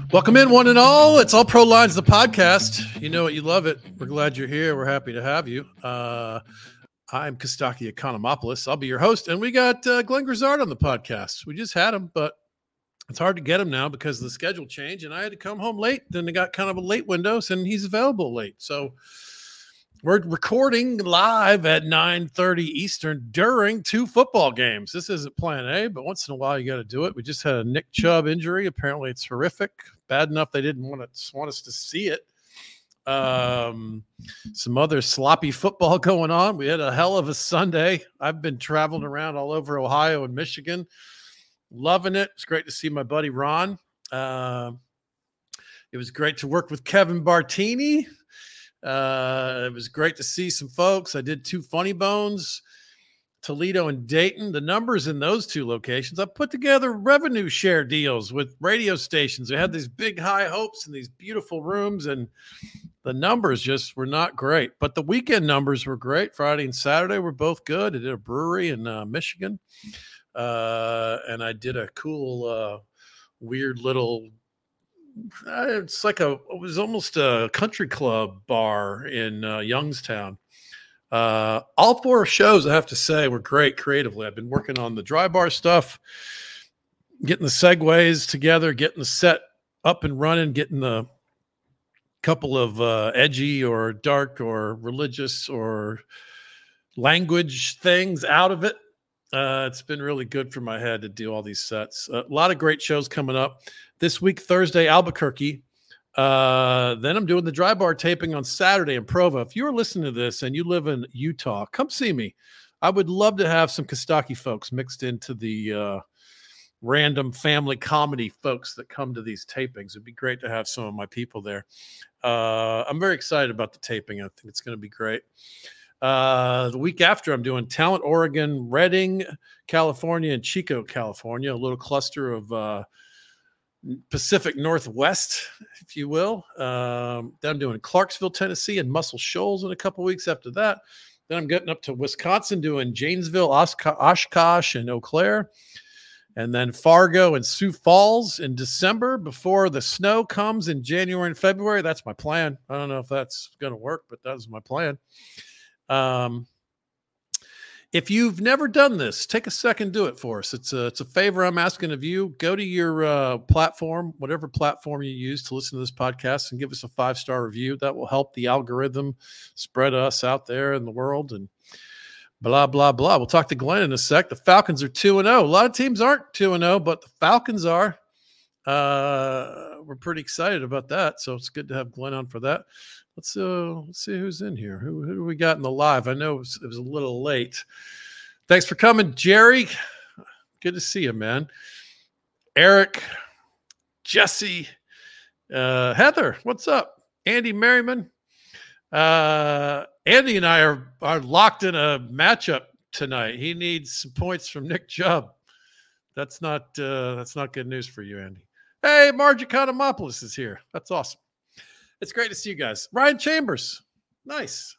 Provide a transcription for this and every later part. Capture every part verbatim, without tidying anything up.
Welcome in, one and all. It's All Pro Lines, the podcast. You know it, you love it. We're glad you're here. We're happy to have you. Uh, I'm Kostaki Economopoulos. I'll be your host, and we got uh, Glenn Grizzard on the podcast. We just had him, but it's hard to get him now because of the schedule change, and I had to come home late. Then I got kind of a late window, and he's available late. So we're recording live at nine thirty Eastern during two football games. This isn't plan A, but once in a while you got to do it. We just had a Nick Chubb injury. Apparently it's horrific. Bad enough they didn't want to want us to see it. Um, some other sloppy football going on. We had a hell of a Sunday. I've been traveling around all over Ohio and Michigan. Loving it. It's great to see my buddy Ron. Uh, it was great to work with Kevin Bartini. Uh, it was great to see some folks. I did two Funny Bones, Toledo and Dayton. The numbers in those two locations, I put together revenue share deals with radio stations. They had these big high hopes in these beautiful rooms, and the numbers just were not great. But the weekend numbers were great. Friday and Saturday were both good. I did a brewery in uh, Michigan, uh, and I did a cool, uh, weird little it's like a, it was almost a country club bar in uh, Youngstown. Uh, all four shows, I have to say, were great creatively. I've been working on the dry bar stuff, getting the segues together, getting the set up and running, getting the couple of uh, edgy or dark or religious or language things out of it. Uh, it's been really good for my head to do all these sets. A lot of great shows coming up this week. Thursday, Albuquerque. Uh, then I'm doing the dry bar taping on Saturday in Provo. If you're listening to this and you live in Utah, come see me. I would love to have some Kostaki folks mixed into the uh, random family comedy folks that come to these tapings. It'd be great to have some of my people there. Uh, I'm very excited about the taping. I think it's going to be great. Uh, the week after, I'm doing Talent, Oregon, Redding, California, and Chico, California, a little cluster of uh, Pacific Northwest, if you will. Um, then I'm doing Clarksville, Tennessee, and Muscle Shoals in a couple weeks after that. Then I'm getting up to Wisconsin, doing Janesville, Oshkosh, and Eau Claire. And then Fargo and Sioux Falls in December before the snow comes in January and February. That's my plan. I don't know if that's going to work, but that's my plan. Um, if you've never done this, take a second, do it for us. It's a, it's a favor I'm asking of you. Go to your uh, platform, whatever platform you use to listen to this podcast, and give us a five-star review. That will help the algorithm spread us out there in the world, and blah, blah, blah. We'll talk to Glenn in a sec. The Falcons are two and oh. A lot of teams aren't two and oh, but the Falcons are. Uh, we're pretty excited about that, so it's good to have Glenn on for that. Let's uh, let's see who's in here. Who, who do we got in the live? I know it was, it was a little late. Thanks for coming, Jerry. Good to see you, man. Eric, Jesse, uh, Heather, what's up? Andy Merriman. Uh, Andy and I are, are locked in a matchup tonight. He needs some points from Nick Chubb. That's not uh, that's not good news for you, Andy. Hey, Margie Economopoulos is here. That's awesome. It's great to see you guys. Ryan Chambers. Nice.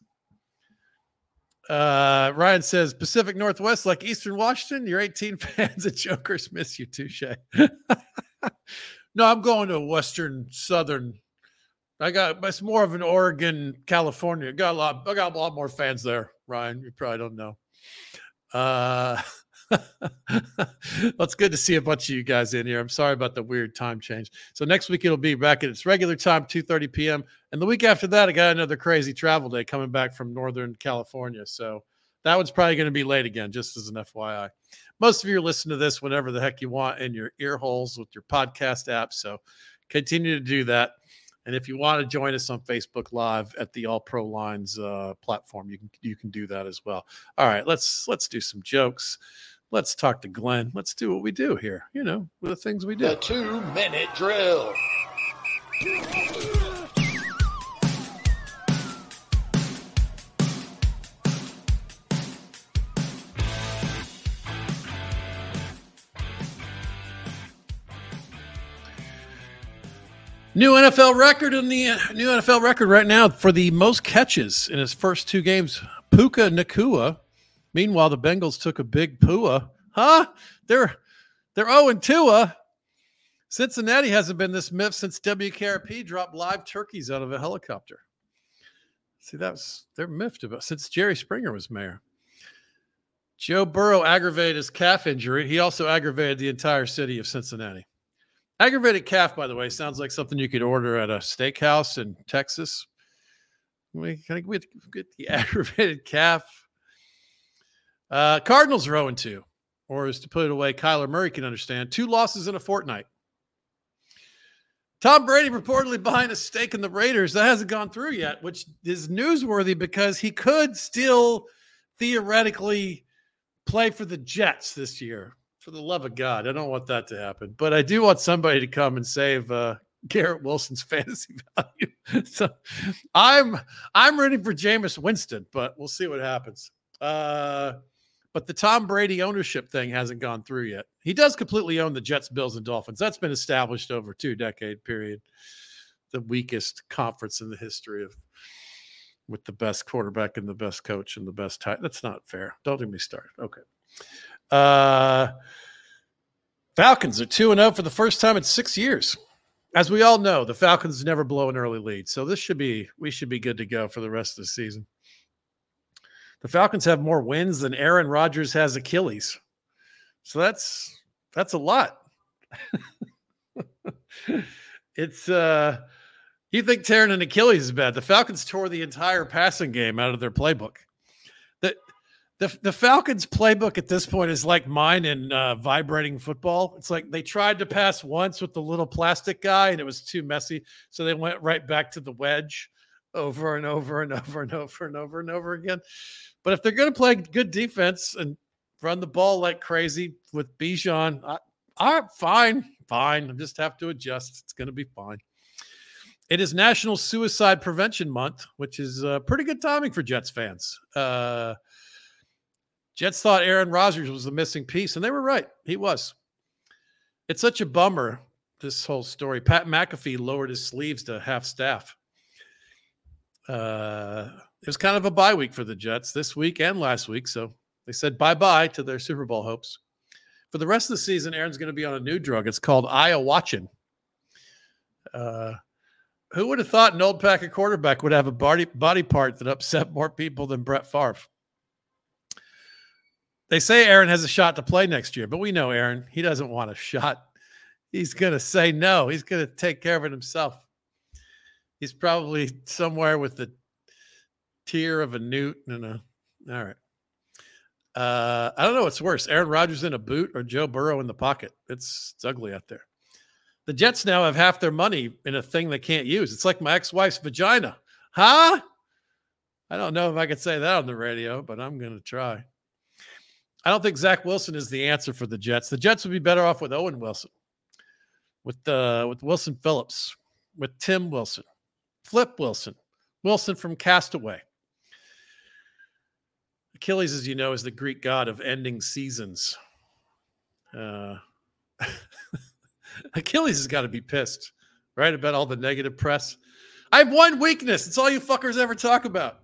Uh, Ryan says, Pacific Northwest like Eastern Washington. Your eighteen fans and Jokers miss you, touche. No, I'm going to Western Southern. I got, it's more of an Oregon, California. Got a lot, I got a lot more fans there, Ryan. You probably don't know. Uh, well, it's good to see a bunch of you guys in here. I'm sorry about the weird time change. So next week it'll be back at its regular time, two thirty p.m. And the week after that, I got another crazy travel day coming back from Northern California. So that one's probably going to be late again, just as an F Y I. Most of you are listening to this whenever the heck you want in your ear holes with your podcast app. So continue to do that. And if you want to join us on Facebook Live at the All Pro Lines uh, platform, you can you can do that as well. All right, let's let's do some jokes. Let's talk to Glenn. Let's do what we do here, you know, with the things we do. The two-minute drill. New N F L record in the new N F L record right now for the most catches in his first two games. Puka Nacua. Meanwhile, the Bengals took a big pua. Huh? They're they're oh and two. Cincinnati hasn't been this miffed since W K R P dropped live turkeys out of a helicopter. See, that's they're miffed about since Jerry Springer was mayor. Joe Burrow aggravated his calf injury. He also aggravated the entire city of Cincinnati. Aggravated calf, by the way, sounds like something you could order at a steakhouse in Texas. We can we get the aggravated calf. Uh, Cardinals are oh and two, or as to put it away, Kyler Murray can understand, two losses in a fortnight. Tom Brady reportedly buying a stake in the Raiders. That hasn't gone through yet, which is newsworthy because he could still theoretically play for the Jets this year. For the love of God, I don't want that to happen. But I do want somebody to come and save uh, Garrett Wilson's fantasy value. So I'm I'm rooting for Jameis Winston, but we'll see what happens. Uh, but the Tom Brady ownership thing hasn't gone through yet. He does completely own the Jets, Bills, and Dolphins. That's been established over a two-decade period. The weakest conference in the history of with the best quarterback and the best coach and the best tight. That's not fair. Don't get me started. Okay. Uh, Falcons are two and oh for the first time in six years. As we all know, the Falcons never blow an early lead. So this should be, we should be good to go for the rest of the season. The Falcons have more wins than Aaron Rodgers has Achilles. So that's, that's a lot. It's, uh, you think tearing an Achilles is bad. The Falcons tore the entire passing game out of their playbook. The, the, the Falcons playbook at this point is like mine in uh, vibrating football. It's like they tried to pass once with the little plastic guy and it was too messy. So they went right back to the wedge over and over and over and over and over and over again. But if they're going to play good defense and run the ball like crazy with Bijan, I, I, fine, fine. I just have to adjust. It's going to be fine. It is National Suicide Prevention Month, which is uh, pretty good timing for Jets fans. Uh, Jets thought Aaron Rodgers was the missing piece, and they were right. He was. It's such a bummer, this whole story. Pat McAfee lowered his sleeves to half staff. Uh, it was kind of a bye week for the Jets this week and last week, so they said bye-bye to their Super Bowl hopes. For the rest of the season, Aaron's going to be on a new drug. It's called Iowatchin. Uh Who would have thought an old Packer quarterback would have a body, body part that upset more people than Brett Favre? They say Aaron has a shot to play next year, but we know Aaron, he doesn't want a shot. He's going to say no. He's going to take care of it himself. He's probably somewhere with the tear of a newt and a – all right. Uh, I don't know what's worse, Aaron Rodgers in a boot or Joe Burrow in the pocket. It's, it's ugly out there. The Jets now have half their money in a thing they can't use. It's like my ex-wife's vagina. Huh? I don't know if I could say that on the radio, but I'm going to try. I don't think Zach Wilson is the answer for the Jets. The Jets would be better off with Owen Wilson, with uh, with Wilson Phillips, with Tim Wilson, Flip Wilson, Wilson from Castaway. Achilles, as you know, is the Greek god of ending seasons. Uh Achilles has got to be pissed, right, about all the negative press. I have one weakness. It's all you fuckers ever talk about.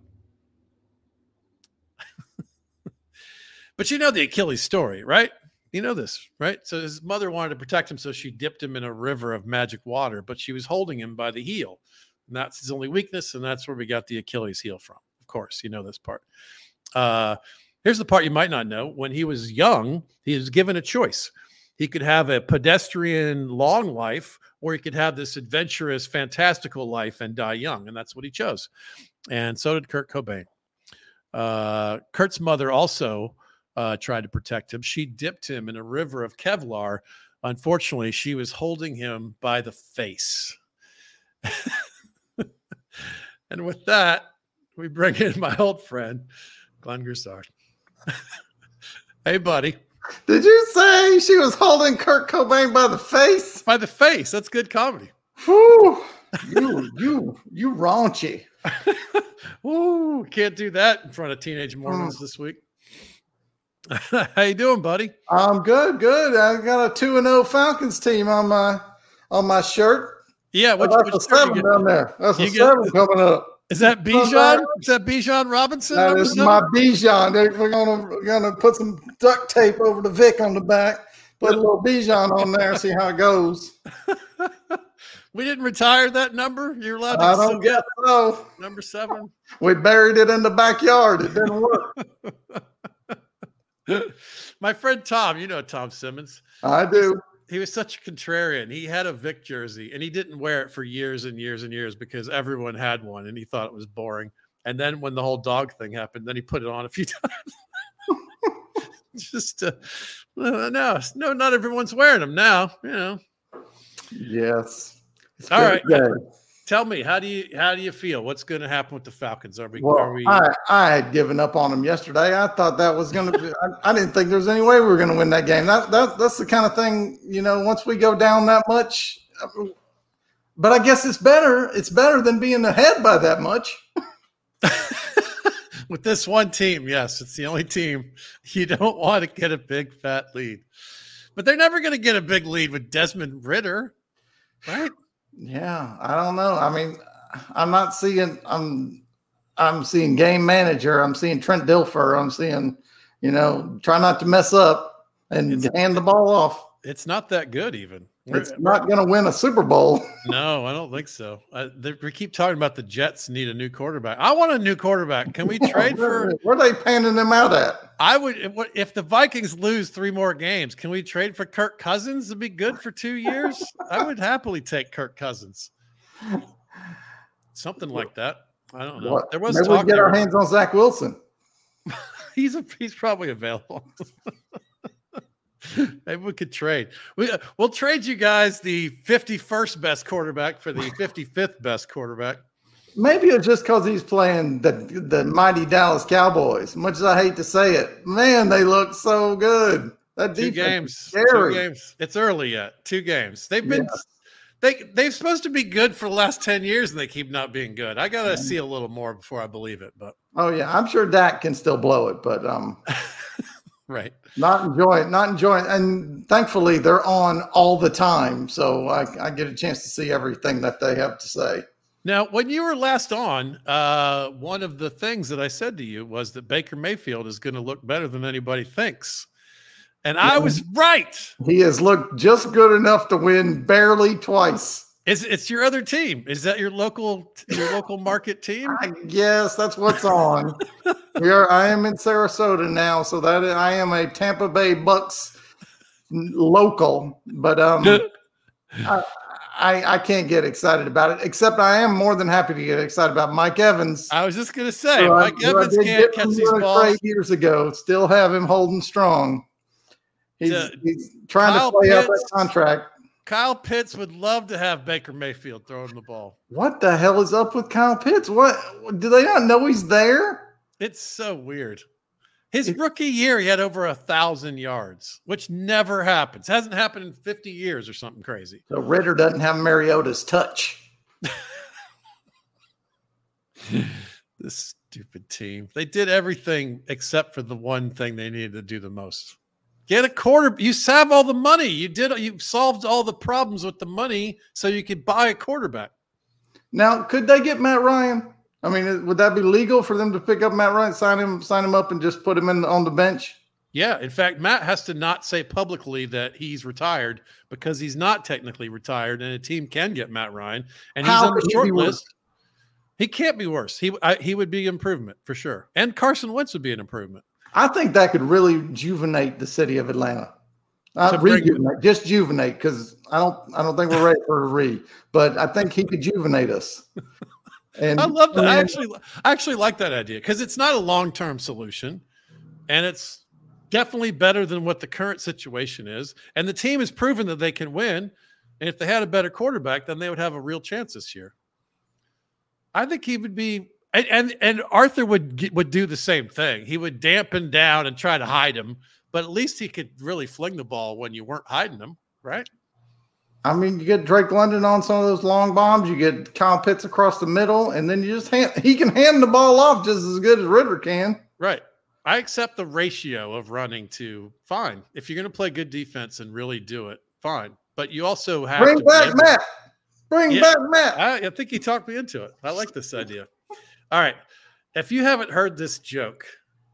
But you know the Achilles story, right? You know this, right? So his mother wanted to protect him, so she dipped him in a river of magic water, but she was holding him by the heel. And that's his only weakness, and that's where we got the Achilles heel from. Of course, you know this part. Uh, here's the part you might not know. When he was young, he was given a choice. He could have a pedestrian long life, or he could have this adventurous, fantastical life and die young. And that's what he chose. And so did Kurt Cobain. Uh, Kurt's mother also uh, tried to protect him. She dipped him in a river of Kevlar. Unfortunately, she was holding him by the face. And with that, we bring in my old friend, Glenn Grissard. Hey, buddy. Did you say she was holding Kurt Cobain by the face? By the face. That's good comedy. Whew. You, you, you raunchy. Ooh, can't do that in front of teenage Mormons mm. this week. How you doing, buddy? I'm good, good. I got a two and oh Falcons team on my on my shirt. Yeah, which, that's which a seven down there. That's a seven get, coming up. Is that Bijan? Is that Bijan Robinson? That is my Bijan. We're gonna we're gonna put some duct tape over the Vic on the back. Put a little Bijan on there and see how it goes. We didn't retire that number. You're allowed to I still don't get get so. number seven. We buried it in the backyard. It didn't work. My friend Tom, you know Tom Simmons. I do. He was such a contrarian. He had a Vic jersey and he didn't wear it for years and years and years because everyone had one and he thought it was boring. And then when the whole dog thing happened, then he put it on a few times. Just uh, no, no, not everyone's wearing them now. You know. Yes. It's All right. Day. Tell me, how do you how do you feel? What's going to happen with the Falcons? Are we? Well, are we... I, I had given up on them yesterday. I thought that was going to be. I, I didn't think there was any way we were going to win that game. That, that that's the kind of thing, you know. Once we go down that much, but I guess it's better. It's better than being ahead by that much. With this one team, yes, it's the only team you don't want to get a big fat lead. But they're never going to get a big lead with Desmond Ridder, right? Yeah, I don't know. I mean, I'm not seeing. I'm I'm seeing game manager. I'm seeing Trent Dilfer. I'm seeing, you know, try not to mess up and It's- hand the ball off. It's not that good, even. We're- It's not going to win a Super Bowl. No, I don't think so. Uh, they, we keep talking about the Jets need a new quarterback. I want a new quarterback. Can we trade for? Where are they panning them out at? I would if, what- if the Vikings lose three more games. Can we trade for Kirk Cousins to be good for two years? I would happily take Kirk Cousins. Something like that. I don't know. What? There was Maybe we talk. get our there- hands on Zach Wilson. he's a, he's probably available. Maybe we could trade. We we'll trade you guys the fifty-first best quarterback for the fifty-fifth best quarterback. Maybe it's just because he's playing the the mighty Dallas Cowboys. Much as I hate to say it, man, they look so good. That Two defense games. is scary. Two games. It's early yet. Two games. They've been Yes. they they're supposed to be good for the last ten years and they keep not being good. I gotta see a little more before I believe it, but Oh yeah, I'm sure Dak can still blow it, but um, right. not enjoying, not enjoying. And thankfully, they're on all the time, so I, I get a chance to see everything that they have to say. Now, when you were last on, uh, one of the things that I said to you was that Baker Mayfield is going to look better than anybody thinks. And I was right. He has looked just good enough to win barely twice. It's, it's your other team. Is that your local your local market team? I guess that's what's on. we are. I am in Sarasota now, so that I am a Tampa Bay Bucks local. But um, I, I I can't get excited about it. Except I am more than happy to get excited about Mike Evans. I was just going to say, who I- Mike who I Evans did can't get catch from these Trey balls. years ago. Still have him holding strong. He's, Uh, he's trying Kyle to play out that Pitts. contract. Kyle Pitts would love to have Baker Mayfield throwing the ball. What the hell is up with Kyle Pitts? What do they not know he's there? It's so weird. His It- rookie year, he had over a thousand yards, which never happens. Hasn't happened in fifty years or something crazy. So Ritter doesn't have Mariota's touch. This stupid team. They did everything except for the one thing they needed to do the most. Get a quarter. You have all the money. You did. You solved all the problems with the money, so you could buy a quarterback. Now, could they get Matt Ryan? I mean, would that be legal for them to pick up Matt Ryan, sign him, sign him up, and just put him in on the bench? Yeah. In fact, Matt has to not say publicly that he's retired because he's not technically retired, and a team can get Matt Ryan, and he's How on the could he short be worse? list. He can't be worse. He I, he would be improvement for sure, and Carson Wentz would be an improvement. I think that could really rejuvenate the city of Atlanta. Uh, To bring- rejuvenate, just juvenate, because I don't, I don't think we're ready for a re. But I think he could juvenate us. And I love that. I and- actually, I actually like that idea because it's not a long-term solution, and it's definitely better than what the current situation is. And the team has proven that they can win. And if they had a better quarterback, then they would have a real chance this year. I think he would be, and and, and Arthur would get, would do the same thing. He would dampen down and try to hide him, but at least he could really fling the ball when you weren't hiding him, right? I mean, you get Drake London on some of those long bombs. You get Kyle Pitts across the middle, and then you just hand, he can hand the ball off just as good as Ritter can. Right. I accept the ratio of running to fine. If you're going to play good defense and really do it, fine. But you also have Bring to be back able- Matt. Bring Yeah. back Matt. I, I think he talked me into it. I like this idea. All right. If you haven't heard this joke,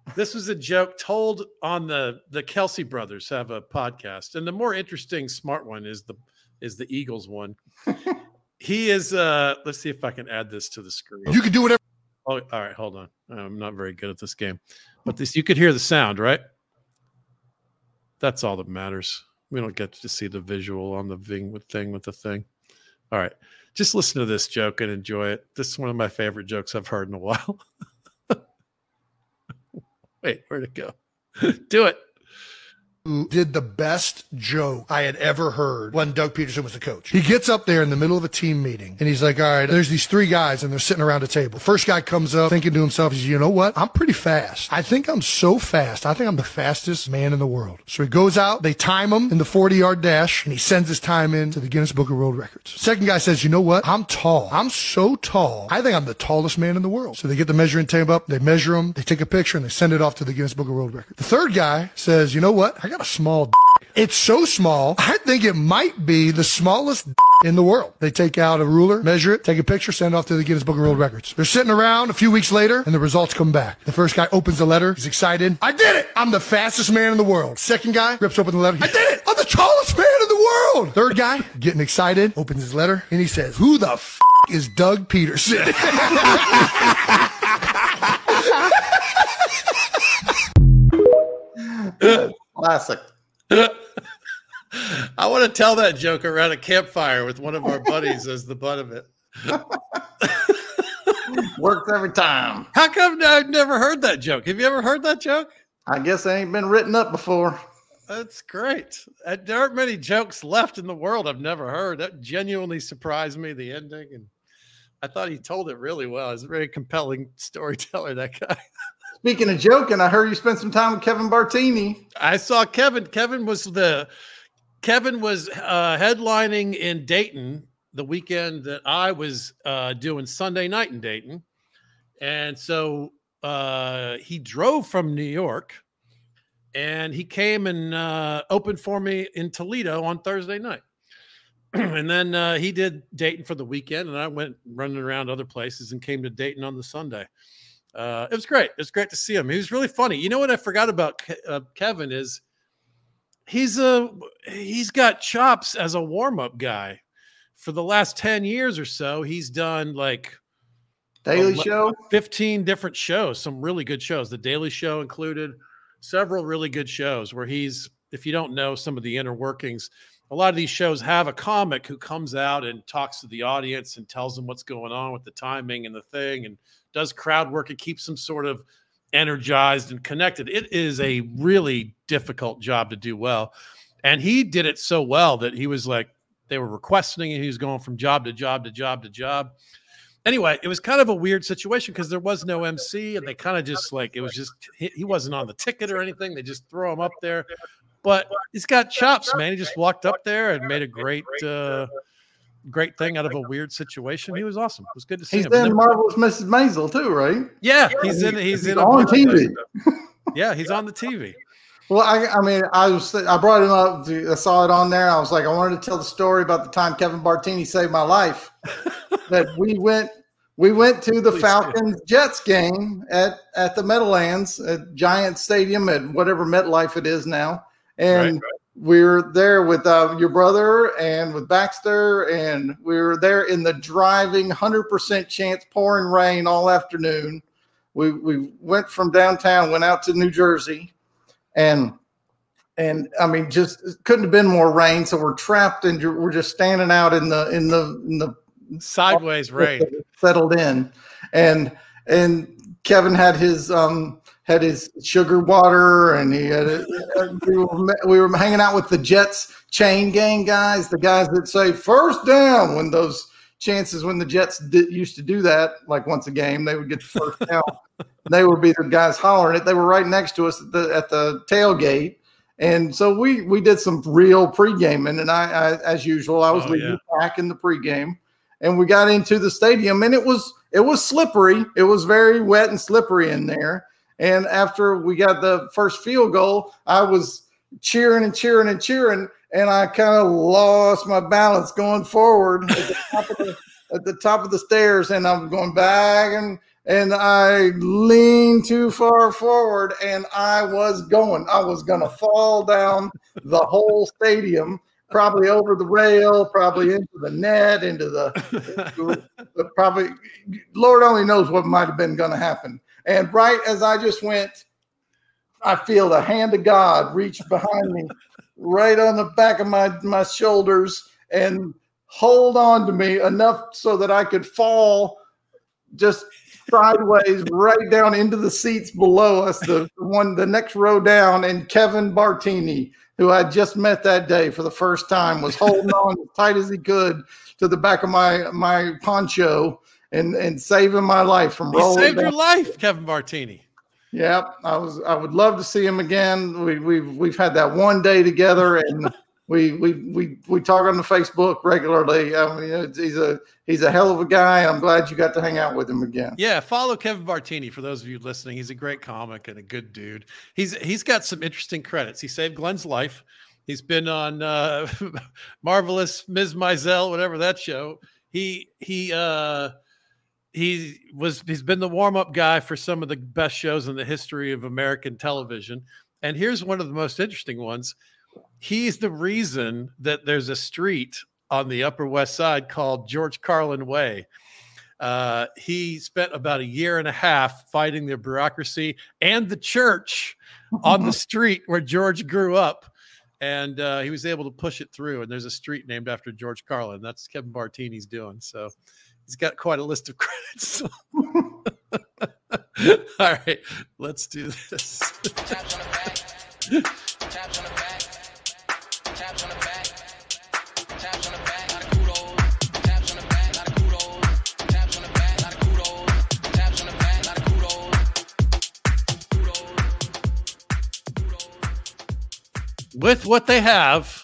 This was a joke told on the the Kelsey brothers have a podcast, and the more interesting, smart one is the is the Eagles one. He is. Uh, let's see if I can add this to the screen. You can do whatever. Oh, all right. Hold on. I'm not very good at this game, but this you could hear the sound, right? That's all that matters. We don't get to see the visual on the thing with thing with the thing. All right, just listen to this joke and enjoy it. This is one of my favorite jokes I've heard in a while. Wait, where'd it go? Do it. Who did the best joke I had ever heard when Doug Peterson was the coach. He gets up there in the middle of a team meeting and he's like, all right, there's these three guys and they're sitting around a table. First guy comes up thinking to himself, he's, you know what? I'm pretty fast. I think I'm so fast. I think I'm the fastest man in the world. So he goes out, they time him in the forty yard dash and he sends his time in to the Guinness Book of World Records. Second guy says, you know what? I'm tall. I'm so tall. I think I'm the tallest man in the world. So they get the measuring tape up, they measure him, they take a picture and they send it off to the Guinness Book of World Records. The third guy says, you know what? I got a small d- It's so small, I think it might be the smallest d- in the world. They take out a ruler, measure it, take a picture, send it off to the Guinness Book of World Records. They're sitting around a few weeks later, and the results come back. The first guy opens the letter. He's excited. I did it! I'm the fastest man in the world. Second guy rips open the letter. I did it! I'm the tallest man in the world! Third guy, getting excited, opens his letter, and he says, who the f*** is Doug Peterson? Classic. I want to tell that joke around a campfire with one of our buddies as the butt of it. Works every time. How come I've never heard that joke? Have you ever heard that joke? I guess it ain't been written up before. That's great. Uh, There aren't many jokes left in the world I've never heard. That genuinely surprised me, the ending. And I thought he told it really well. He's a very compelling storyteller, that guy. Speaking of joking, I heard you spent some time with Kevin Bartini. I saw Kevin. Kevin was the Kevin was uh, headlining in Dayton the weekend that I was uh, doing Sunday night in Dayton. And so uh, he drove from New York and he came and uh, opened for me in Toledo on Thursday night. And then uh, he did Dayton for the weekend and I went running around other places and came to Dayton on the Sunday. Uh, it was great. It was great to see him. He was really funny. You know what I forgot about Ke- uh, Kevin is he's a he's got chops as a warm-up guy. For the last ten years or so, he's done like Daily ele- Show. fifteen different shows, some really good shows. The Daily Show included several really good shows where he's, if you don't know some of the inner workings, a lot of these shows have a comic who comes out and talks to the audience and tells them what's going on with the timing and the thing and does crowd work and keeps them sort of energized and connected. It is a really difficult job to do well. And he did it so well that he was like, they were requesting and he was going from job to job to job to job. Anyway, it was kind of a weird situation because there was no M C and they kind of just like, it was just, he, he wasn't on the ticket or anything. They just throw him up there. But he's got chops, man. He just walked up there and made a great, uh, great thing out of a weird situation. He was awesome. It was good to see He's him. And in then- Marvelous Missus Maisel too, right? yeah, he's in. He's, He's in a on bunch of T those V. stuff. Yeah, he's on the T V. Well, I, I mean, I was, I brought him up. To, I saw it on there. I was like, I wanted to tell the story about the time Kevin Bartini saved my life. That we went, we went to the Please Falcons Jets game at at the Meadowlands at Giant Stadium at whatever MetLife it is now, and Right, right. we were there with uh, your brother and with Baxter, and we were there in the driving one hundred percent chance pouring rain all afternoon. We we went from downtown, went out to New Jersey, and and I mean, just it couldn't have been more rain. So we're trapped, and you're, we're just standing out in the in the in the Sideways rain. settled in, and and Kevin had his um had his sugar water, and he had a, we were we were hanging out with the Jets chain gang guys, the guys that say first down when those chances when the Jets did, used to do that, like once a game they would get the first down. They would be the guys hollering it. They were right next to us at the at the tailgate. And so we we did some real pre-gaming, and I, I as usual I was Oh, leading yeah. the pack in the pregame, and we got into the stadium, and it was it was slippery. It was very wet and slippery in there. And after we got the first field goal, I was cheering and cheering and cheering, and I kind of lost my balance going forward at the top of the at the top of the stairs, and I'm going back and and I leaned too far forward, and I was going. I was going to fall down the whole stadium, probably over the rail, probably into the net, into the into, but probably, Lord only knows what might have been going to happen. And right as I just went, I feel the hand of God reach behind me, right on the back of my, my shoulders, and hold on to me enough so that I could fall just sideways right down into the seats below us, the one, the next row down. And Kevin Bartini, who I just met that day for the first time, was holding on as tight as he could to the back of my, my poncho and, and saving my life from rolling. He saved down. your life, Kevin Bartini. Yeah, I was. I would love to see him again. We, we've we've had that one day together, and we we we we talk on the Facebook regularly. I mean, he's a he's a hell of a guy. I'm glad you got to hang out with him again. Yeah, follow Kevin Bartini for those of you listening. He's a great comic and a good dude. He's he's got some interesting credits. He saved Glenn's life. He's been on uh, Marvelous Miz Maisel, whatever that show. He he. Uh, He was, he's been the warm-up guy for some of the best shows in the history of American television. And here's one of the most interesting ones. He's the reason that there's a street on the Upper West Side called George Carlin Way. Uh, he spent about a year and a half fighting the bureaucracy and the church on the street where George grew up. And uh, he was able to push it through. And there's a street named after George Carlin. That's Kevin Bartini's doing. So he's got quite a list of credits. All right, let's do this. Taps on the back. Taps on the back. Taps on the back. Taps on the back. Lot of kudos. Taps on the back. Lot of kudos. Taps on the back. Lot of kudos. Taps on the back. Lot of kudos. Kudos. With what they have,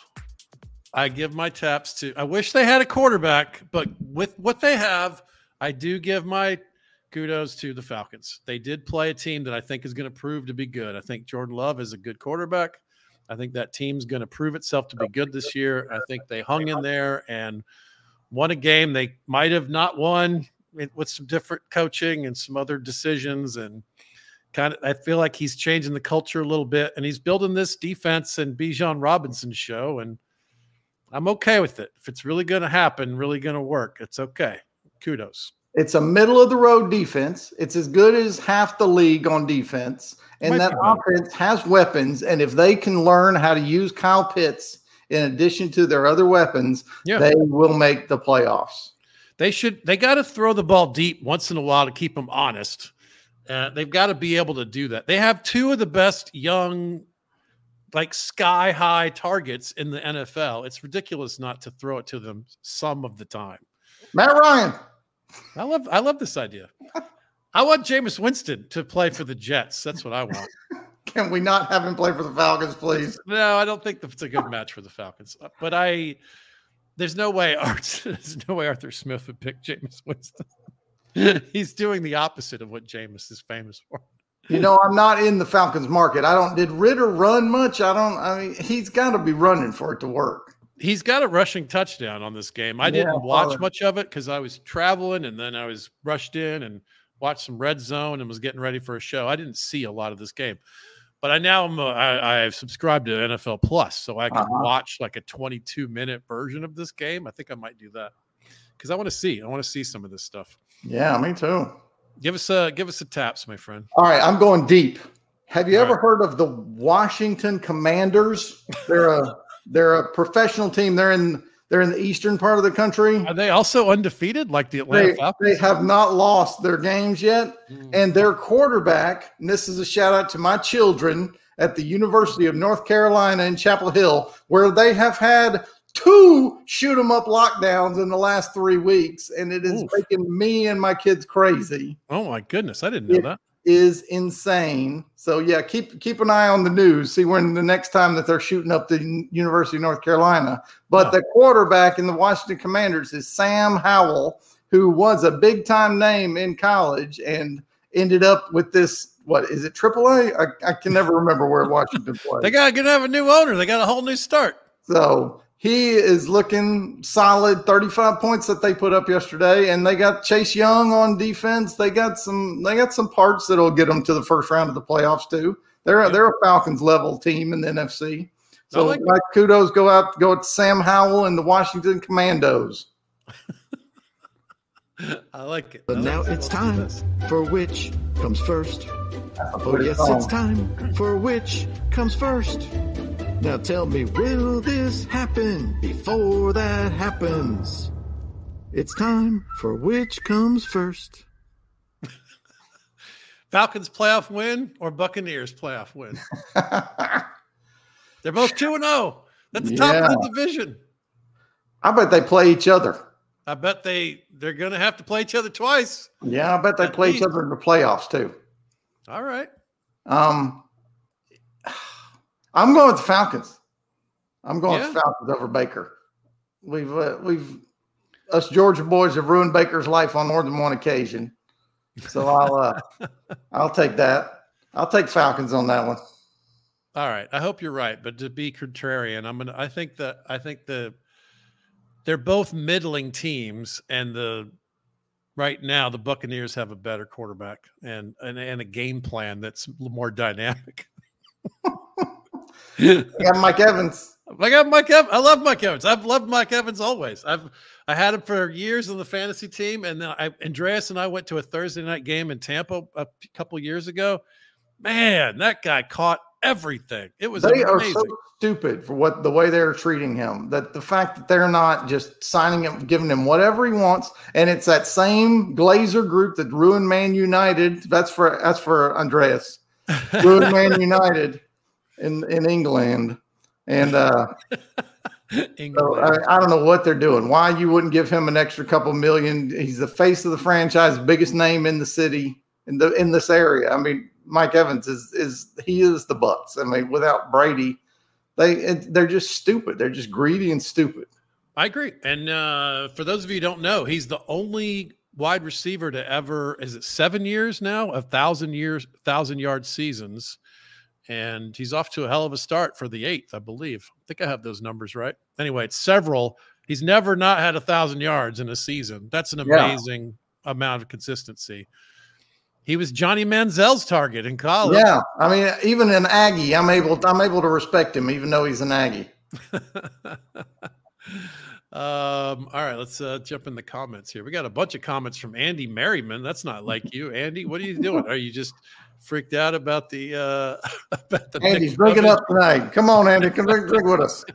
I give my taps to, I wish they had a quarterback, but with what they have, I do give my kudos to the Falcons. They did play a team that I think is going to prove to be good. I think Jordan Love is a good quarterback. I think that team's going to prove itself to be good this year. I think they hung in there and won a game they might have not won with some different coaching and some other decisions. And kind of, I feel like he's changing the culture a little bit, and he's building this defense and Bijan Robinson show. And I'm okay with it. If it's really going to happen, really going to work, it's okay. Kudos. It's a middle of the road defense. It's as good as half the league on defense. And Might that offense has weapons. And if they can learn how to use Kyle Pitts in addition to their other weapons, yeah. they will make the playoffs. They should, they got to throw the ball deep once in a while to keep them honest. Uh, they've got to be able to do that. They have two of the best young, like sky high targets in the N F L. It's ridiculous not to throw it to them some of the time. Matt Ryan. I love, I love this idea. I want Jameis Winston to play for the Jets. That's what I want. Can we not have him play for the Falcons, please? No, I don't think it's a good match for the Falcons. But I, there's no way Arthur, there's no way Arthur Smith would pick Jameis Winston. He's doing the opposite of what Jameis is famous for. You know, I'm not in the Falcons market. I don't. Did Ritter run much? I don't. I mean, he's got to be running for it to work. He's got a rushing touchdown on this game. I yeah, didn't watch uh, much of it because I was traveling, and then I was rushed in and watched some Red Zone and was getting ready for a show. I didn't see a lot of this game, but I now am. A, I, I've subscribed to N F L Plus, so I can uh-huh. watch like a twenty-two minute version of this game. I think I might do that because I want to see. I want to see some of this stuff. Yeah, me too. Give us a give us a taps, my friend. All right, I'm going deep. Have you All ever right. heard of the Washington Commanders? They're a they're a professional team. They're in they're in the eastern part of the country. Are they also undefeated like the Atlanta they, Falcons? They have not lost their games yet. Mm. And their quarterback, and this is a shout out to my children at the University of North Carolina in Chapel Hill, where they have had two shoot 'em up lockdowns in the last three weeks, and it is Oof. making me and my kids crazy. Oh my goodness, I didn't know it that. Is insane. So yeah, keep keep an eye on the news. See when the next time that they're shooting up the University of North Carolina. But oh. the quarterback in the Washington Commanders is Sam Howell, who was a big time name in college and ended up with this. What is it? triple A? I, I can never remember where Washington played. They got to have a new owner. They got a whole new start. So he is looking solid. thirty-five points that they put up yesterday, and they got Chase Young on defense. They got some. They got some parts that'll get them to the first round of the playoffs too. They're yeah. they're a Falcons level team in the N F C. So like, like kudos go out go to Sam Howell and the Washington Commandos. I like it. But I now like it's time for which comes first. Oh yes, song. It's time for which comes first. Now tell me, will this happen before that happens? It's time for which comes first. Falcons playoff win or Buccaneers playoff win? They're both two and oh. That's the top Yeah. of the division. I bet they play each other. I bet they, they're going to have to play each other twice. Yeah, I bet they At play least. each other in the playoffs too. All right. Um, I'm going with the Falcons. I'm going Yeah. with the Falcons over Baker. We've uh, we've us Georgia boys have ruined Baker's life on more than one occasion. So I'll uh, I'll take that. I'll take Falcons on that one. All right. I hope you're right, but to be contrarian, I'm gonna. I think that I think the they're both middling teams, and the right now the Buccaneers have a better quarterback and and, and a game plan that's more dynamic. I got Mike Evans. I got Mike Evans. I love Mike Evans. I've loved Mike Evans always. I've I had him for years on the fantasy team, and then I, Andreas and I went to a Thursday night game in Tampa a couple years ago. Man, that guy caught everything. It was They amazing. are so stupid for what the way they're treating him. That the fact that they're not just signing him, giving him whatever he wants, and it's that same Glazer group that ruined Man United. That's for that's for Andreas. Ruined Man United in in England, and uh, so I, I don't know what they're doing. Why you wouldn't give him an extra couple million? He's the face of the franchise, biggest name in the city in the in this area. I mean, Mike Evans is is he is the Bucks. I mean, without Brady, they it, they're just stupid. They're just greedy and stupid. I agree. And uh, for those of you who don't know, he's the only wide receiver to ever, is it seven years now, a thousand years, thousand yard seasons. And he's off to a hell of a start for the eighth, I believe. I think I have those numbers right. Anyway, it's several. He's never not had a thousand yards in a season. That's an amazing yeah. amount of consistency. He was Johnny Manziel's target in college. Yeah, I mean, even an Aggie, I'm able, I'm able to respect him, even though he's an Aggie. um, all right, let's uh, jump in the comments here. We got a bunch of comments from Andy Merriman. That's not like you, Andy. What are you doing? Are you just freaked out about the uh, about the Andy's drinking up tonight? Come on, Andy, come drink, drink with us.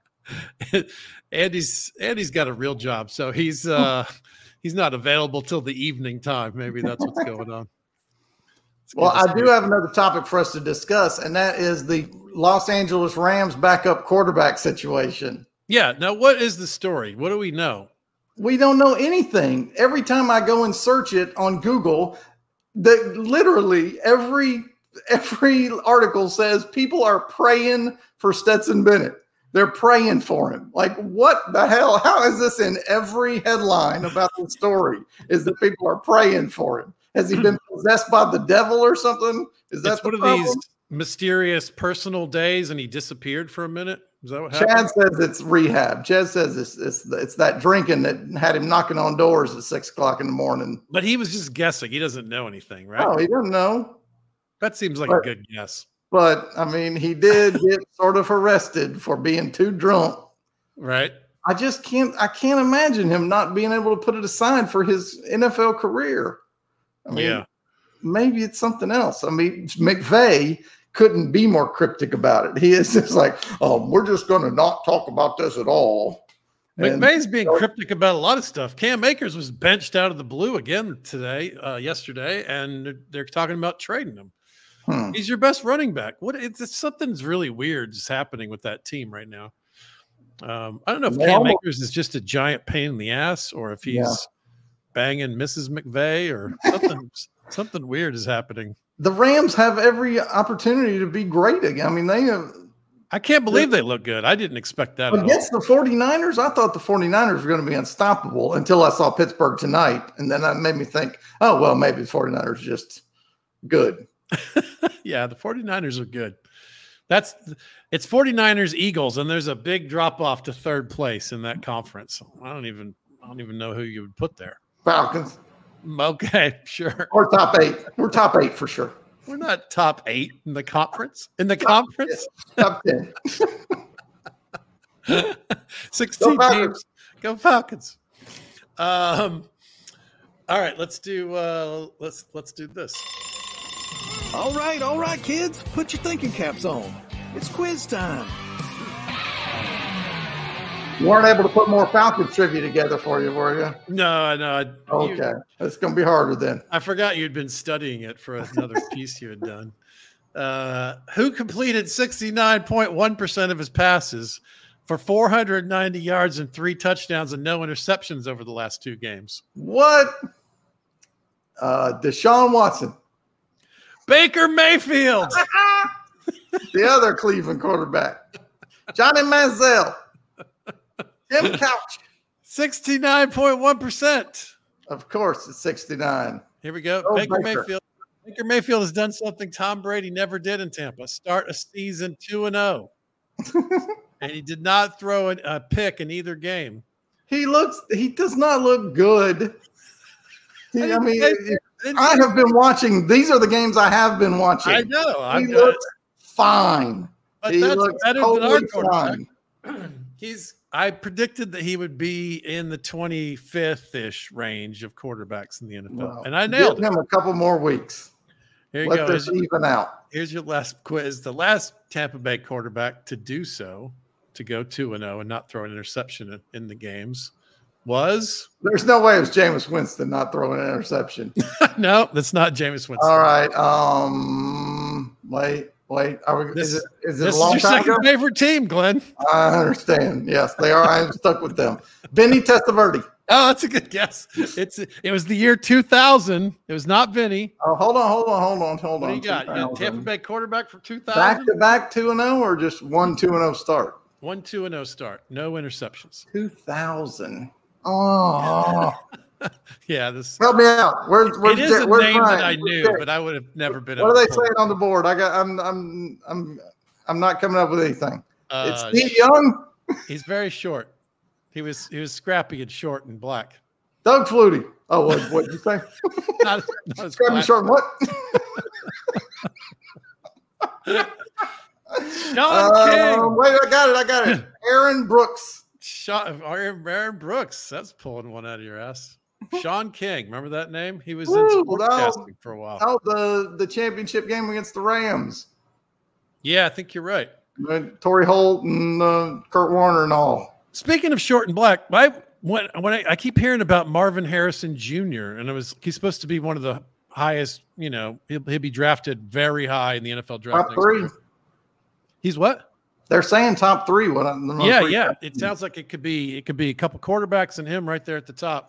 Andy's Andy's got a real job, so he's uh, he's not available till the evening time. Maybe that's what's going on. Well, I do have another topic for us to discuss, and that is the Los Angeles Rams backup quarterback situation. Yeah. Now, what is the story? What do we know? We don't know anything. Every time I go and search it on Google, the literally every every article says people are praying for Stetson Bennett. They're praying for him. Like, what the hell? How is this in every headline about the story? Is that people are praying for him? Has he been possessed by the devil or something? Is that it's the one problem? of these mysterious personal days, and he disappeared for a minute? Is that what Chad happened? says it's rehab. Chad says it's, it's it's that drinking that had him knocking on doors at six o'clock in the morning. But he was just guessing. He doesn't know anything, right? Oh, he doesn't know. That seems like But- a good guess, But I mean, he did get sort of arrested for being too drunk. right? I just can't. I can't imagine him not being able to put it aside for his N F L career. I mean, Yeah. maybe it's something else. I mean, McVay couldn't be more cryptic about it. He is just like, oh, we're just going to not talk about this at all. And- McVay's being cryptic about a lot of stuff. Cam Akers was benched out of the blue again today, uh, yesterday, and they're, they're talking about trading him. Hmm. He's your best running back. What? It's, it's something's really weird is happening with that team right now. Um, I don't know if They Cam almost- Akers is just a giant pain in the ass, or if he's Yeah. banging Missus McVay, or something. Something weird is happening. The Rams have every opportunity to be great again. I mean, they have. I can't believe they look good. I didn't expect that at all. Against the 49ers, I thought the 49ers were going to be unstoppable until I saw Pittsburgh tonight. And then that made me think, oh, well, maybe the 49ers are just good. Yeah, the 49ers are good. That's it's 49ers Eagles, and there's a big drop off to third place in that conference. I don't even I don't even know who you would put there. Falcons. Okay, sure. Or top eight. We're top eight for sure. We're not top eight in the conference. In the conference, top ten. sixteen Go teams. Go Falcons. Um. All right, let's do. Uh, let's let's do this. All right, all right, kids, put your thinking caps on. It's quiz time. You weren't able to put more Falcons trivia together for you, were you? No, no. I, Okay, you, it's going to be harder then. I forgot you'd been studying it for another piece you had done. Uh, who completed sixty-nine point one percent of his passes for four hundred ninety yards and three touchdowns and no interceptions over the last two games? What? Uh, Deshaun Watson. Baker Mayfield. The other Cleveland quarterback. Johnny Manziel. Jim Couch. sixty-nine point one percent. Of course, it's sixty-nine. Here we go. Oh, Baker, Baker. Mayfield. Baker Mayfield has done something Tom Brady never did in Tampa. Start a season two and oh. And he did not throw a, a pick in either game. He looks, he does not look good. He, I, I mean, didn't- I have been watching. These are the games I have been watching. I know. I'm He not, looks fine. but He that's looks better than our totally quarterback. fine. He's. I predicted that he would be in the twenty-fifth ish range of quarterbacks in the N F L, Well, and I nailed give it. him a couple more weeks. Here you Let go. this Here's, even out. here's your last quiz. The last Tampa Bay quarterback to do so, to go two and oh and not throw an interception in, in the games, was There's no way it was Jameis Winston not throwing an interception. no, that's not Jameis Winston. All right. Um. Wait. Wait. Are we, This- is it? Is it This a is long your time second ago? favorite team, Glenn. I understand. Yes, they are. I am stuck with them. Vinny Testaverde. Oh, that's a good guess. It's it was the year two thousand. It was not Vinny. Oh, hold on, hold on, hold on, hold What on. do you got? You got Tampa two thousand. Bay quarterback for two Back thousand. to back two and zero, or just one two and zero start? One two and oh start. No interceptions. Two thousand. Oh, Yeah, this. help me out. Where's where's It is a where's name Ryan? that I knew, Where's but I would have never been. What able are they to pull saying it. on the board? I got. I'm. I'm. I'm. I'm not coming up with anything. Uh, it's Steve Young, He's very short. He was he was scrappy and short and black. Doug Flutie. Oh, what what did you say? Not, not as Scrappy black. short. and What? Sean King. Um, wait, I got it. I got it. Aaron Brooks. Sean, Aaron, Aaron Brooks. That's pulling one out of your ass. Sean King. Remember that name? He was in Ooh, sportscasting for a while. Oh, the the championship game against the Rams. Yeah, I think you're right. Uh, Torrey Holt and uh, Kurt Warner and all. Speaking of short and black, I when when I, I keep hearing about Marvin Harrison Junior and it was he's supposed to be one of the highest. You know, he'll, he'll be drafted very high in the N F L draft. Top next three. year. He's what? They're saying top three. What? I'm, I'm Yeah, pretty- yeah. It sounds like it could be it could be a couple quarterbacks and him right there at the top.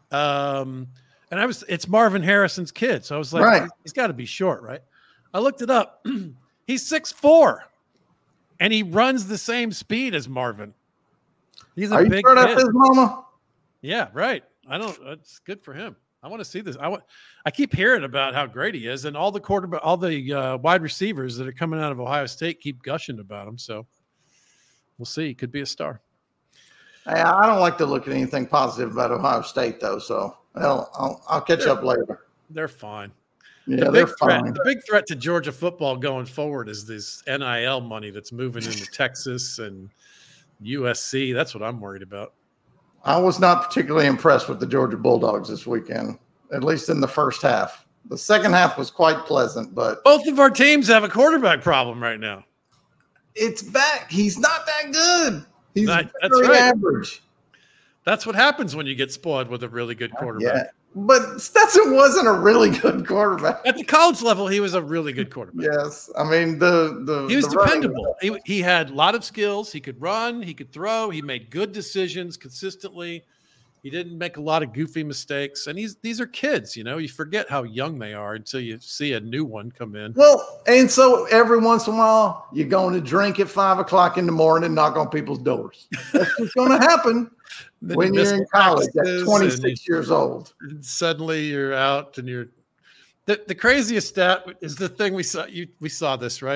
Um, and I was it's Marvin Harrison's kid, so I was like, Right. he's got to be short, right? I looked it up. He's six four, and he runs the same speed as Marvin. He's a Are you big sure kid. that's his mama? Yeah, right. I don't. It's good for him. I want to see this. I want. I keep hearing about how great he is, and all the quarterback, all the uh, wide receivers that are coming out of Ohio State keep gushing about him. So we'll see. He could be a star. Hey, I don't like to look at anything positive about Ohio State, though. So I'll I'll, I'll catch up later. They're fine. Yeah, the they're big threat, fine. the big threat to Georgia football going forward is this N I L money that's moving into Texas and U S C. That's what I'm worried about. I was not particularly impressed with the Georgia Bulldogs this weekend, at least in the first half. The second half was quite pleasant, but Both of our teams have a quarterback problem right now. it's back. He's not that good. He's That- that's very right. average. That's what happens when you get spoiled with a really good quarterback. Yeah, but Stetson wasn't a really good quarterback. At the college level, he was a really good quarterback. Yes, I mean the the He was the running- dependable. He, he had a lot of skills. He could run. He could throw. He made good decisions consistently. He didn't make a lot of goofy mistakes. And he's these are kids, you know. You forget how young they are until you see a new one come in. Well, and so every once in a while, you're going to drink at five o'clock in the morning and knock on people's doors. That's what's going to happen Then when you miss you're in college practices at and twenty-six years old. you- suddenly you're out and you're. The, the craziest stat is the thing we saw. You we saw this right.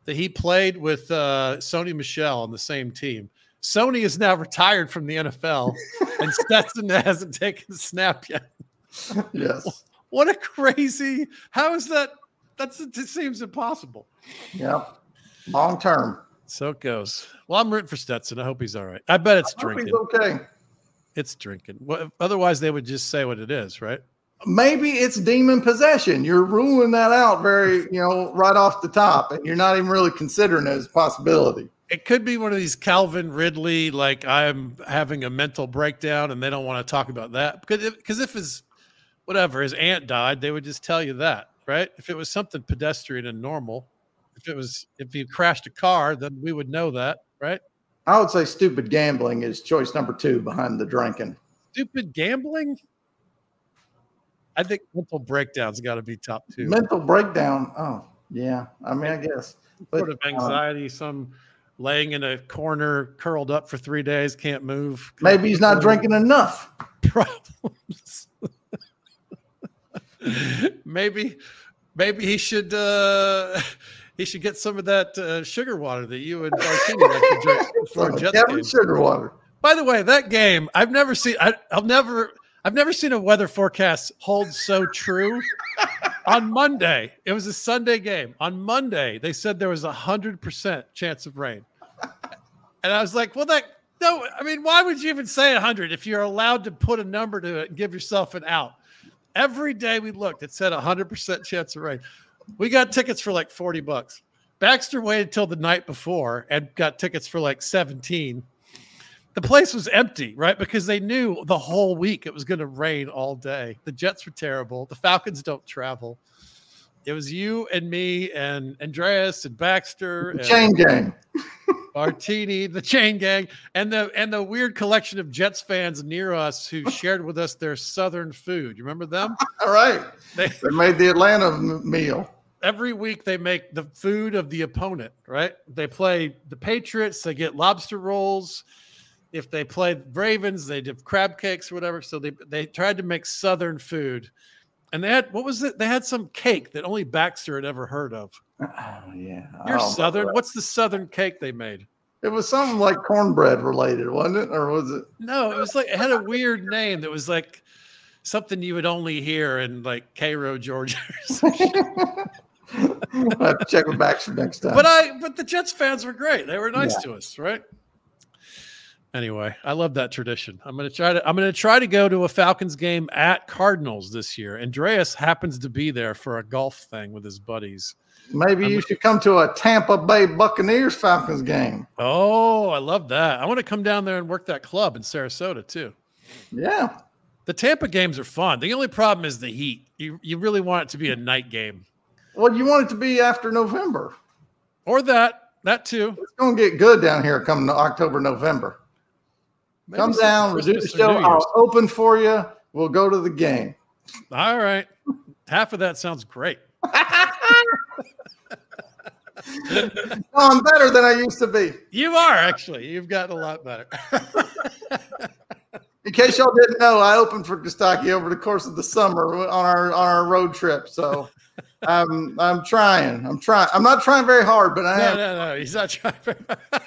that he played with uh, Sony Michel on the same team. Sony is now retired from the N F L, and Stetson hasn't taken a snap yet. Yes. What a crazy! How is that? That's it seems impossible. Yep. Long term. So it goes. Well, I'm rooting for Stetson. I hope he's all right. I bet it's I hope drinking. he's okay. It's drinking. What, otherwise, they would just say what it is, right? Maybe it's demon possession. You're ruling that out very, you know, right off the top, and you're not even really considering it as a possibility. It could be one of these Calvin Ridley, like I'm having a mental breakdown, and they don't want to talk about that because if, because if his whatever his aunt died, they would just tell you that, right? If it was something pedestrian and normal, if it was if he crashed a car, then we would know that, right? I would say stupid gambling is choice number two behind the drinking. Stupid gambling. I think mental breakdown's got to be top two. Mental breakdown. Oh, yeah. I mean, I guess. But, sort of anxiety, uh, some laying in a corner, curled up for three days, can't move. Maybe he's not drinking enough. Problems. maybe, maybe he should uh, he should get some of that uh, sugar water that you and Martini like to drink before Jets game. Sugar water. By the way, that game I've never seen. I, I'll never. I've never seen a weather forecast hold so true. On Monday, it was a Sunday game. On Monday, they said there was a hundred percent chance of rain, and I was like, "Well, that no. I mean, why would you even say a hundred if you're allowed to put a number to it and give yourself an out?" Every day we looked, it said a hundred percent chance of rain. We got tickets for like forty bucks. Baxter waited till the night before and got tickets for like seventeen. The place was empty, right? Because they knew the whole week it was going to rain all day. The Jets were terrible. The Falcons don't travel. It was you and me and Andreas and Baxter. The chain gang. Martini, the chain gang, and the and the weird collection of Jets fans near us who shared with us their Southern food. You remember them? All right. They, they made the Atlanta meal. Every week they make the food of the opponent, right? They play the Patriots. They get lobster rolls. If they played Ravens, they did crab cakes or whatever. So they they tried to make Southern food. And they had, what was it? They had some cake that only Baxter had ever heard of. Oh, yeah. You're oh, Southern. What's the Southern cake they made? It was something like cornbread related, wasn't it? Or was it? No, it was like, it had a weird name that was like something you would only hear in like Cairo, Georgia. I'll have to check with Baxter next time. But I, but the Jets fans were great. They were nice Yeah. to us, right? Anyway, I love that tradition. I'm gonna try to. I'm gonna try to go to a Falcons game at Cardinals this year. Andreas happens to be there for a golf thing with his buddies. Maybe I'm, you should come to a Tampa Bay Buccaneers Falcons game. Oh, I love that. I want to come down there and work that club in Sarasota too. Yeah, the Tampa games are fun. The only problem is the heat. You you really want it to be a night game. Well, you want it to be after November, or that that too. It's going to get good down here come October, November. Maybe Come down, we'll do the show. I'll open for you. We'll go to the game. All right. Half of that sounds great. Oh, I'm better than I used to be. You are, actually. You've gotten a lot better. In case y'all didn't know, I opened for Kostaki over the course of the summer on our on our road trip. So I'm I'm trying. I'm trying. I'm not trying very hard, but I no, am. No, no, he's not trying very hard.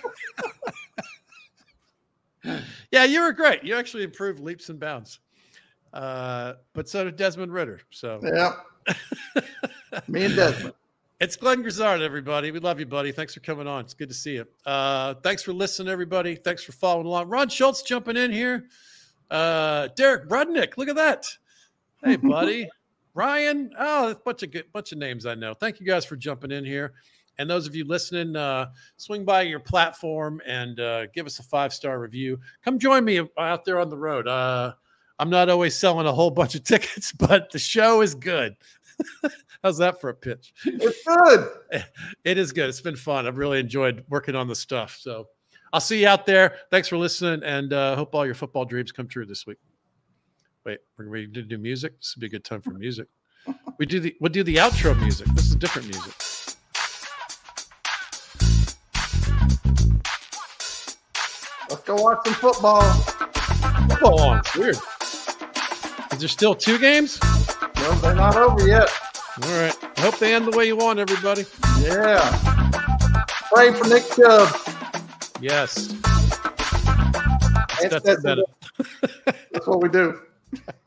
Yeah, you were great. You actually improved leaps and bounds. Uh, but so did Desmond Ritter. So yeah, me and Desmond. It's Glenn Grizzard, everybody. We love you, buddy. Thanks for coming on. It's good to see you. Uh, thanks for listening, everybody. Thanks for following along. Ron Schultz jumping in here. Uh, Derek Brudnick, look at that. Hey, buddy. Ryan. Oh, a bunch of good, bunch of names I know. Thank you guys for jumping in here. And those of you listening, uh, swing by your platform and uh, give us a five-star review. Come join me out there on the road. Uh, I'm not always selling a whole bunch of tickets, but the show is good. How's that for a pitch? It's good. It is good. It's been fun. I've really enjoyed working on the stuff. So I'll see you out there. Thanks for listening, and uh, hope all your football dreams come true this week. Wait, we're ready to do music? This would be a good time for music. We do the we'll do the outro music. This is different music. Let's go watch some football. Football on. Weird. Is there still two games? No, they're not over yet. All right. I hope they end the way you want, everybody. Yeah. Pray for Nick Chubb. Yes. That's, That's, that's, better. that's what we do.